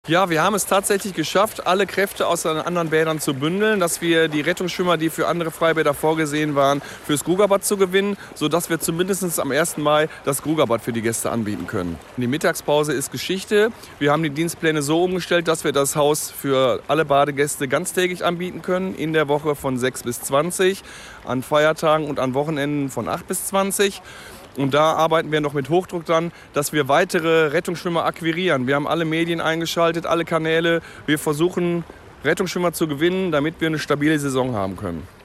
Ja, wir haben es tatsächlich geschafft, alle Kräfte aus den anderen Bädern zu bündeln, dass wir die Rettungsschwimmer, die für andere Freibäder vorgesehen waren, fürs Grugabad zu gewinnen, sodass wir zumindest am 1. Mai das Grugabad für die Gäste anbieten können. Die Mittagspause ist Geschichte. Wir haben die Dienstpläne so umgestellt, dass wir das Haus für alle Badegäste ganztägig anbieten können, in der Woche von 6 bis 20, an Feiertagen und an Wochenenden von 8 bis 20. Und da arbeiten wir noch mit Hochdruck dran, dass wir weitere Rettungsschwimmer akquirieren. Wir haben alle Medien eingeschaltet, alle Kanäle. Wir versuchen, Rettungsschwimmer zu gewinnen, damit wir eine stabile Saison haben können.